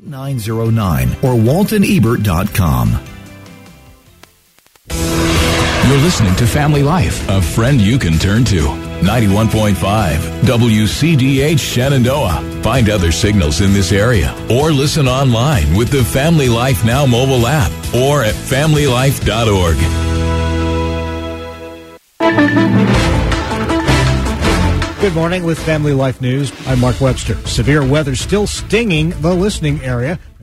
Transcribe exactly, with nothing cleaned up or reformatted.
nine zero nine or walton ebert dot com. You're listening to Family Life, a friend you can turn to. ninety-one point five W C D H Shenandoah. Find other signals in this area or listen online with the Family Life Now mobile app or at family life dot org. Good morning with Family Life News. I'm Mark Webster. Severe weather still stinging the listening area.